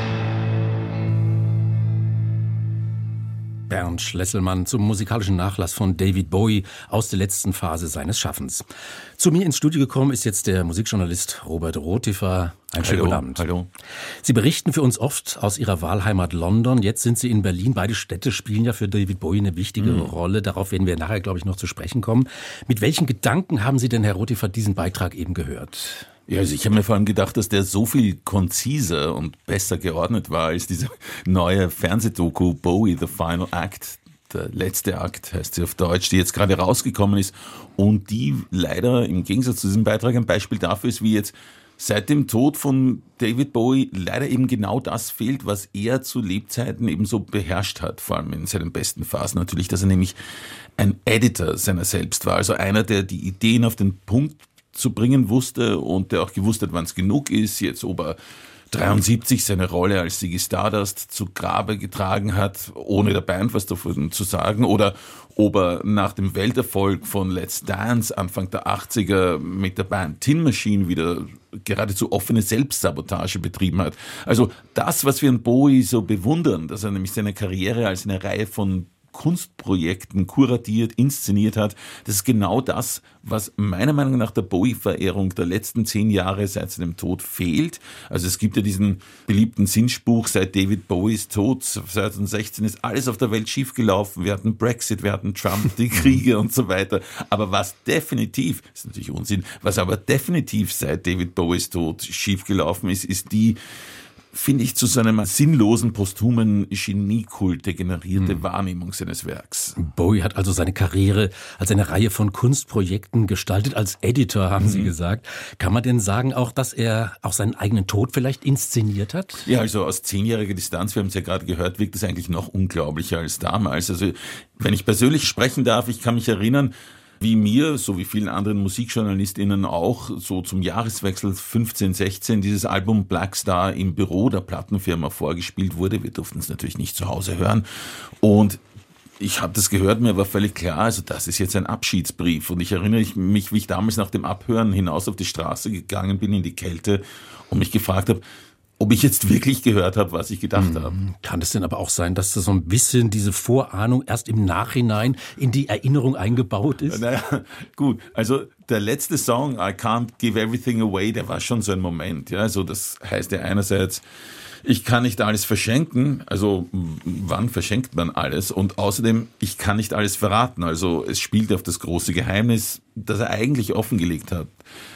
Bernd Schlesselmann zum musikalischen Nachlass von David Bowie aus der letzten Phase seines Schaffens. Zu mir ins Studio gekommen ist jetzt der Musikjournalist Robert Rotifer. Einen schönen guten Abend. Hallo. Sie berichten für uns oft aus Ihrer Wahlheimat London. Jetzt sind Sie in Berlin. Beide Städte spielen ja für David Bowie eine wichtige mhm. Rolle. Darauf werden wir nachher, glaube ich, noch zu sprechen kommen. Mit welchen Gedanken haben Sie denn, Herr Rotifer, diesen Beitrag eben gehört? Ja, also ich habe mir vor allem gedacht, dass der so viel konziser und besser geordnet war als diese neue Fernsehdoku Bowie, The Final Act. Der letzte Akt heißt sie auf Deutsch, die jetzt gerade rausgekommen ist und die leider im Gegensatz zu diesem Beitrag ein Beispiel dafür ist, wie jetzt seit dem Tod von David Bowie leider eben genau das fehlt, was er zu Lebzeiten eben so beherrscht hat, vor allem in seinen besten Phasen natürlich, dass er nämlich ein Editor seiner selbst war, also einer, der die Ideen auf den Punkt zu bringen wusste und der auch gewusst hat, wann es genug ist. Jetzt, ob er dreiundsiebzig seine Rolle als Ziggy Stardust zu Grabe getragen hat, ohne der Band was davon zu sagen, oder ob er nach dem Welterfolg von Let's Dance Anfang der achtziger mit der Band Tin Machine wieder geradezu offene Selbstsabotage betrieben hat. Also das, was wir an Bowie so bewundern, dass er nämlich seine Karriere als eine Reihe von Kunstprojekten kuratiert, inszeniert hat. Das ist genau das, was meiner Meinung nach der Bowie-Verehrung der letzten zehn Jahre seit seinem Tod fehlt. Also es gibt ja diesen beliebten Sinnspruch, seit David Bowies Tod zweitausendsechzehn ist alles auf der Welt schiefgelaufen. Wir hatten Brexit, wir hatten Trump, die Kriege und so weiter. Aber was definitiv, das ist natürlich Unsinn, was aber definitiv seit David Bowies Tod schiefgelaufen ist, ist die, finde ich, zu so einem sinnlosen, posthumen Geniekult degenerierte hm. Wahrnehmung seines Werks. Bowie hat also seine Karriere als eine Reihe von Kunstprojekten gestaltet, als Editor, haben mhm. Sie gesagt. Kann man denn sagen auch, dass er auch seinen eigenen Tod vielleicht inszeniert hat? Ja, also aus zehnjähriger Distanz, wir haben es ja gerade gehört, wirkt es eigentlich noch unglaublicher als damals. Also wenn ich persönlich sprechen darf, ich kann mich erinnern, wie mir, so wie vielen anderen MusikjournalistInnen auch, so zum Jahreswechsel fünfzehn sechzehn dieses Album Black Star im Büro der Plattenfirma vorgespielt wurde. Wir durften es natürlich nicht zu Hause hören. Und ich habe das gehört, mir war völlig klar, also das ist jetzt ein Abschiedsbrief. Und ich erinnere mich, wie ich damals nach dem Abhören hinaus auf die Straße gegangen bin in die Kälte und mich gefragt habe, ob ich jetzt wirklich gehört habe, was ich gedacht hm. habe. Kann es denn aber auch sein, dass das so ein bisschen diese Vorahnung erst im Nachhinein in die Erinnerung eingebaut ist? Naja, gut. Also der letzte Song, I Can't Give Everything Away, der war schon so ein Moment. Ja, also das heißt ja einerseits, ich kann nicht alles verschenken, also wann verschenkt man alles? Und außerdem, ich kann nicht alles verraten. Also es spielt auf das große Geheimnis, das er eigentlich offengelegt hat,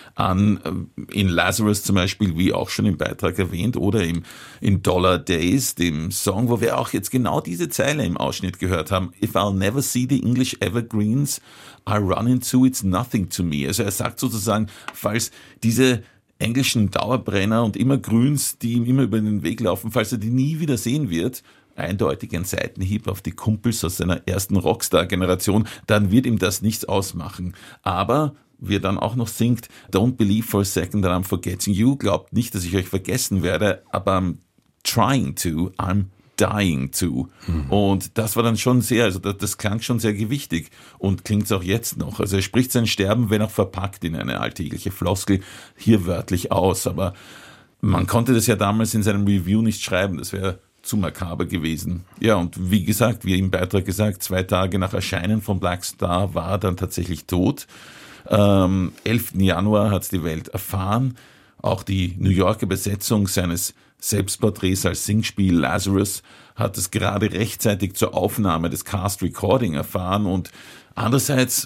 an, in Lazarus zum Beispiel, wie auch schon im Beitrag erwähnt, oder im, in Dollar Days, dem Song, wo wir auch jetzt genau diese Zeile im Ausschnitt gehört haben. If I'll never see the English evergreens I run into, it's nothing to me. Also er sagt sozusagen, falls diese englischen Dauerbrenner und Immergrüns, die ihm immer über den Weg laufen, falls er die nie wieder sehen wird, eindeutig ein Seitenhieb auf die Kumpels aus seiner ersten Rockstar-Generation, dann wird ihm das nichts ausmachen. Aber wie er dann auch noch singt, Don't believe for a second that I'm forgetting you, glaubt nicht, dass ich euch vergessen werde, aber I'm trying to, I'm dying to. Mhm. Und das war dann schon sehr, also das, das klang schon sehr gewichtig und klingt es auch jetzt noch. Also er spricht sein Sterben, wenn auch verpackt in eine alltägliche Floskel, hier wörtlich aus, aber man konnte das ja damals in seinem Review nicht schreiben, das wäre zu makaber gewesen. Ja, und wie gesagt, wie im Beitrag gesagt, zwei Tage nach Erscheinen von Black Star war er dann tatsächlich tot. Ähm, elften Januar hat die Welt erfahren. Auch die New Yorker Besetzung seines Selbstporträts als Singspiel Lazarus hat es gerade rechtzeitig zur Aufnahme des Cast Recording erfahren. Und andererseits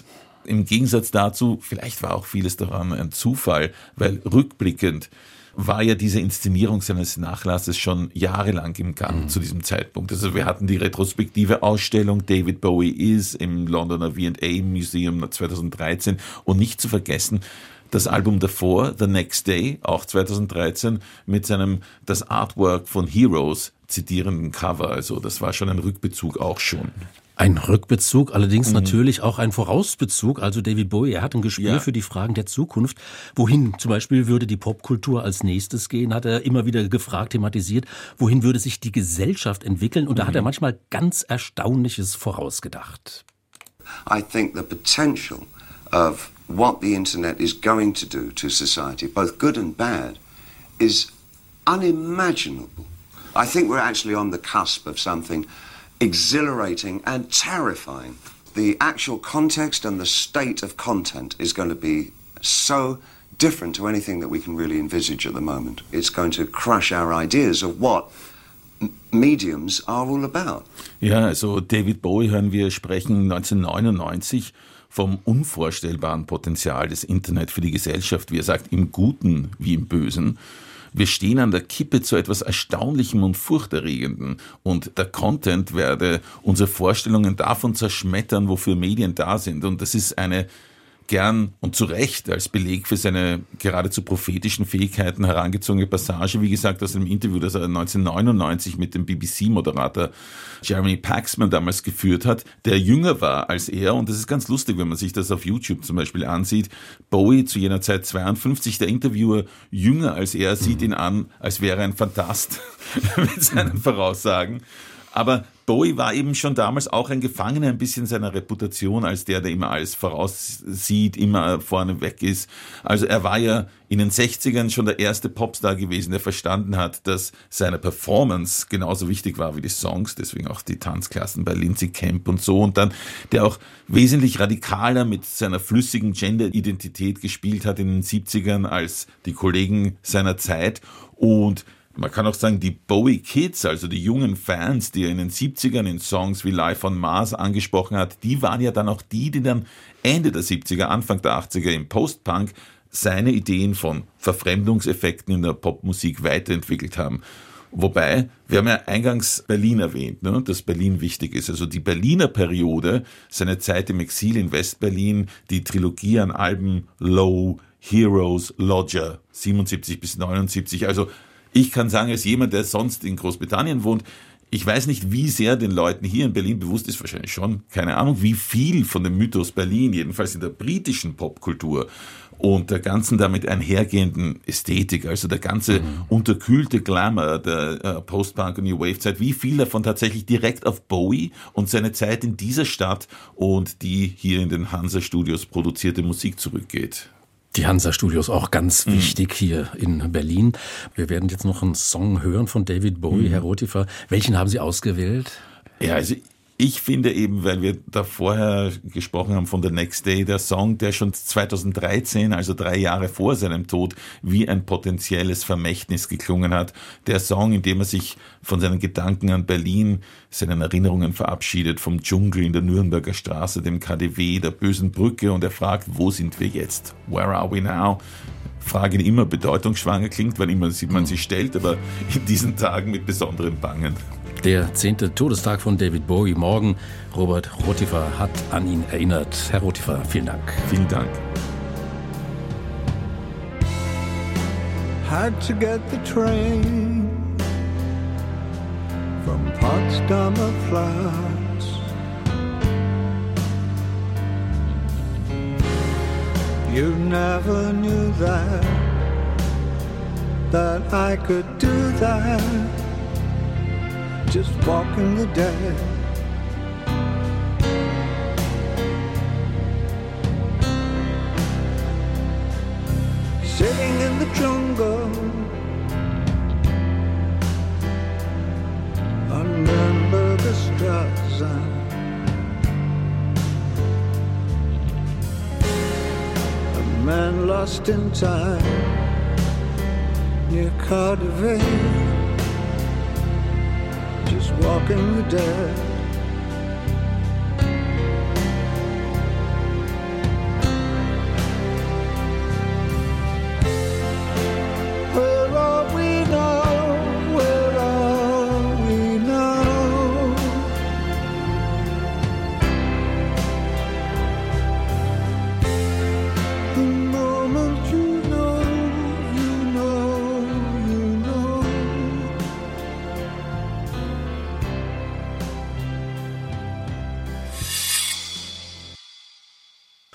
Im Gegensatz dazu, vielleicht war auch vieles daran ein Zufall, weil rückblickend war ja diese Inszenierung seines Nachlasses schon jahrelang im Gang mhm. zu diesem Zeitpunkt. Also wir hatten die retrospektive Ausstellung David Bowie Is im Londoner V and A Museum zweitausenddreizehn und nicht zu vergessen, das Album davor, The Next Day, auch zweitausenddreizehn, mit seinem das Artwork von Heroes zitierenden Cover. Also das war schon ein Rückbezug auch schon. Ein Rückbezug, allerdings mhm. natürlich auch ein Vorausbezug. Also David Bowie, er hat ein Gespür ja. für die Fragen der Zukunft. Wohin zum Beispiel würde die Popkultur als nächstes gehen, hat er immer wieder gefragt, thematisiert. Wohin würde sich die Gesellschaft entwickeln? Und da mhm. hat er manchmal ganz Erstaunliches vorausgedacht. I think the potential of what the internet is going to do to society, both good and bad, is unimaginable. I think we're actually on the cusp of something exhilarating and terrifying. The actual context and the state of content is going to be so different to anything that we can really envisage at the moment. It's going to crush our ideas of what mediums are all about. Ja, also David Bowie hören wir sprechen neunzehnhundertneunundneunzig vom unvorstellbaren Potenzial des Internet für die Gesellschaft, wie er sagt, im Guten wie im Bösen. Wir stehen an der Kippe zu etwas Erstaunlichem und Furchterregendem und der Content werde unsere Vorstellungen davon zerschmettern, wofür Medien da sind. Und das ist eine gern und zu Recht als Beleg für seine geradezu prophetischen Fähigkeiten herangezogene Passage, wie gesagt, aus einem Interview, das er neunzehnhundertneunundneunzig mit dem B B C-Moderator Jeremy Paxman damals geführt hat, der jünger war als er. Und das ist ganz lustig, wenn man sich das auf YouTube zum Beispiel ansieht. Bowie zu jener Zeit zweiundfünfzig, der Interviewer jünger als er, sieht ihn an, als wäre er ein Fantast mit seinen Voraussagen. Aber Bowie war eben schon damals auch ein Gefangener ein bisschen seiner Reputation als der, der immer alles voraussieht, immer vorne weg ist. Also er war ja in den sechzigern schon der erste Popstar gewesen, der verstanden hat, dass seine Performance genauso wichtig war wie die Songs, deswegen auch die Tanzklassen bei Lindsay Camp und so. Und dann der auch wesentlich radikaler mit seiner flüssigen Gender-Identität gespielt hat in den siebzigern als die Kollegen seiner Zeit. Und man kann auch sagen, die Bowie-Kids, also die jungen Fans, die er in den siebzigern in Songs wie Life on Mars angesprochen hat, die waren ja dann auch die, die dann Ende der siebziger, Anfang der achtziger im Post-Punk seine Ideen von Verfremdungseffekten in der Popmusik weiterentwickelt haben. Wobei, wir haben ja eingangs Berlin erwähnt, ne, dass Berlin wichtig ist. Also die Berliner Periode, seine Zeit im Exil in Westberlin, die Trilogie an Alben Low, Heroes, Lodger, siebenundsiebzig bis neunundsiebzig, also ich kann sagen, als jemand, der sonst in Großbritannien wohnt, ich weiß nicht, wie sehr den Leuten hier in Berlin bewusst ist, wahrscheinlich schon, keine Ahnung, wie viel von dem Mythos Berlin, jedenfalls in der britischen Popkultur und der ganzen damit einhergehenden Ästhetik, also der ganze mhm. unterkühlte Glamour der äh, Post-Punk- und New Wave-Zeit, wie viel davon tatsächlich direkt auf Bowie und seine Zeit in dieser Stadt und die hier in den Hansa-Studios produzierte Musik zurückgeht. Die Hansa-Studios auch ganz wichtig mhm. hier in Berlin. Wir werden jetzt noch einen Song hören von David Bowie, mhm. Herr Rottifer. Welchen haben Sie ausgewählt? Ja, also ich finde eben, weil wir da vorher gesprochen haben von The Next Day, der Song, der schon zweitausenddreizehn, also drei Jahre vor seinem Tod, wie ein potenzielles Vermächtnis geklungen hat. Der Song, in dem er sich von seinen Gedanken an Berlin, seinen Erinnerungen verabschiedet, vom Dschungel in der Nürnberger Straße, dem K D W, der bösen Brücke, und er fragt, wo sind wir jetzt? Where are we now? Frage, die immer bedeutungsschwanger klingt, weil immer man sie stellt, aber in diesen Tagen mit besonderem Bangen. Der zehnte Todestag von David Bowie morgen. Robert Rottifer hat an ihn erinnert. Herr Rottifer, vielen Dank. Vielen Dank. Had to get the train from Potsdamer Platz. You never knew that, that I could do that. Just walking the dead. Sitting in the jungle on Nürnberger Straße. A man lost in time near K D W. Just walking the dead.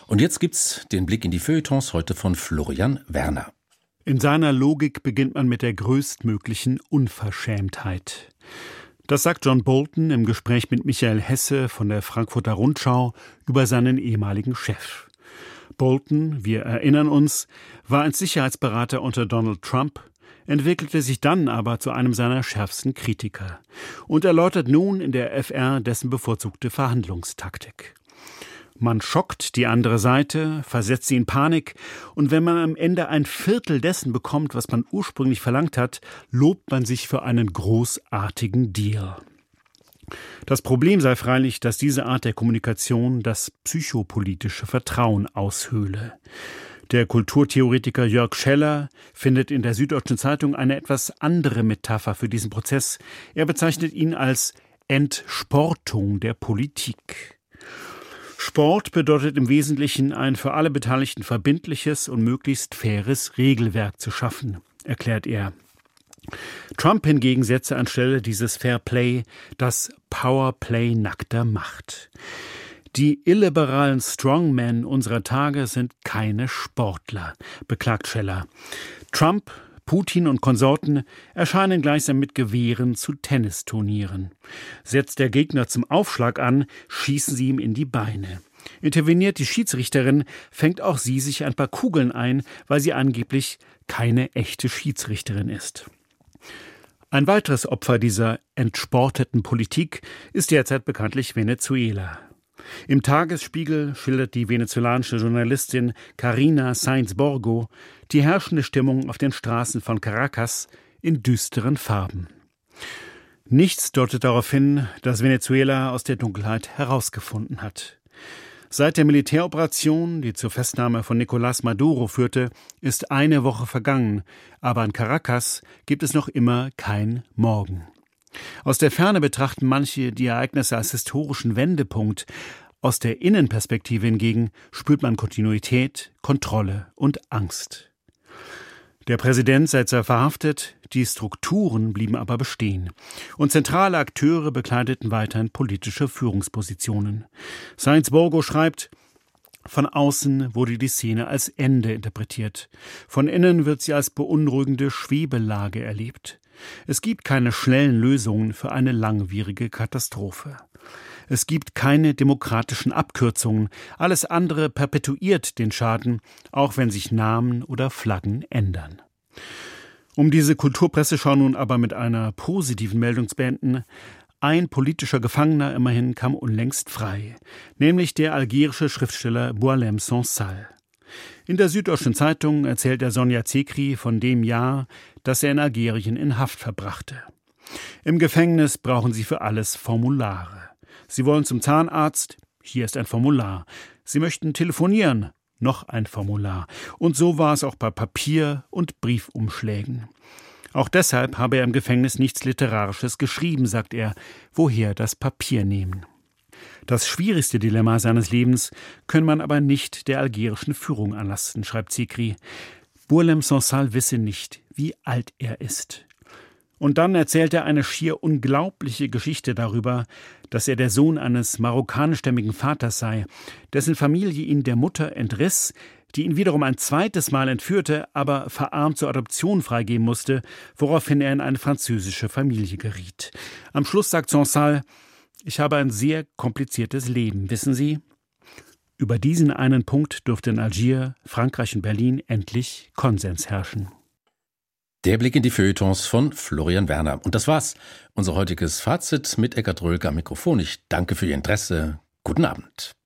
Und jetzt gibt's den Blick in die Feuilletons, heute von Florian Werner. In seiner Logik beginnt man mit der größtmöglichen Unverschämtheit. Das sagt John Bolton im Gespräch mit Michael Hesse von der Frankfurter Rundschau über seinen ehemaligen Chef. Bolton, wir erinnern uns, war ein Sicherheitsberater unter Donald Trump, entwickelte sich dann aber zu einem seiner schärfsten Kritiker und erläutert nun in der F R dessen bevorzugte Verhandlungstaktik. Man schockt die andere Seite, versetzt sie in Panik, und wenn man am Ende ein Viertel dessen bekommt, was man ursprünglich verlangt hat, lobt man sich für einen großartigen Deal. Das Problem sei freilich, dass diese Art der Kommunikation das psychopolitische Vertrauen aushöhle. Der Kulturtheoretiker Jörg Scheller findet in der Süddeutschen Zeitung eine etwas andere Metapher für diesen Prozess. Er bezeichnet ihn als Entsportung der Politik. Sport bedeutet im Wesentlichen, ein für alle Beteiligten verbindliches und möglichst faires Regelwerk zu schaffen, erklärt er. Trump hingegen setze anstelle dieses Fair Play das Powerplay nackter Macht. Die illiberalen Strongmen unserer Tage sind keine Sportler, beklagt Scheller. Trump, Putin und Konsorten erscheinen gleichsam mit Gewehren zu Tennisturnieren. Setzt der Gegner zum Aufschlag an, schießen sie ihm in die Beine. Interveniert die Schiedsrichterin, fängt auch sie sich ein paar Kugeln ein, weil sie angeblich keine echte Schiedsrichterin ist. Ein weiteres Opfer dieser entsporteten Politik ist derzeit bekanntlich Venezuela. Im Tagesspiegel schildert die venezolanische Journalistin Karina Sainz-Borgo die herrschende Stimmung auf den Straßen von Caracas in düsteren Farben. Nichts deutet darauf hin, dass Venezuela aus der Dunkelheit herausgefunden hat. Seit der Militäroperation, die zur Festnahme von Nicolás Maduro führte, ist eine Woche vergangen, aber in Caracas gibt es noch immer kein Morgen. Aus der Ferne betrachten manche die Ereignisse als historischen Wendepunkt. Aus der Innenperspektive hingegen spürt man Kontinuität, Kontrolle und Angst. Der Präsident sei zwar verhaftet, die Strukturen blieben aber bestehen. Und zentrale Akteure bekleideten weiterhin politische Führungspositionen. Sainz-Borgo schreibt, von außen wurde die Szene als Ende interpretiert. Von innen wird sie als beunruhigende Schwebelage erlebt. Es gibt keine schnellen Lösungen für eine langwierige Katastrophe. Es gibt keine demokratischen Abkürzungen. Alles andere perpetuiert den Schaden, auch wenn sich Namen oder Flaggen ändern. Um diese Kulturpresseschau nun aber mit einer positiven Meldung zu beenden: Ein politischer Gefangener immerhin kam unlängst frei, nämlich der algerische Schriftsteller Boualem Sansal. In der Süddeutschen Zeitung erzählt er Sonja Zekri von dem Jahr, das er in Algerien in Haft verbrachte. Im Gefängnis brauchen sie für alles Formulare. Sie wollen zum Zahnarzt, hier ist ein Formular. Sie möchten telefonieren, noch ein Formular. Und so war es auch bei Papier- und Briefumschlägen. Auch deshalb habe er im Gefängnis nichts Literarisches geschrieben, sagt er. Woher das Papier nehmen? Das schwierigste Dilemma seines Lebens könne man aber nicht der algerischen Führung anlasten, schreibt Zekri. Boualem Sansal wisse nicht, wie alt er ist. Und dann erzählt er eine schier unglaubliche Geschichte darüber, dass er der Sohn eines marokkanischstämmigen Vaters sei, dessen Familie ihn der Mutter entriss, die ihn wiederum ein zweites Mal entführte, aber verarmt zur Adoption freigeben musste, woraufhin er in eine französische Familie geriet. Am Schluss sagt Sansal: Ich habe ein sehr kompliziertes Leben, wissen Sie? Über diesen einen Punkt dürfte in Algier, Frankreich und Berlin endlich Konsens herrschen. Der Blick in die Feuilletons von Florian Werner. Und das war's. Unser heutiges Fazit mit Eckart Rölke am Mikrofon. Ich danke für Ihr Interesse. Guten Abend.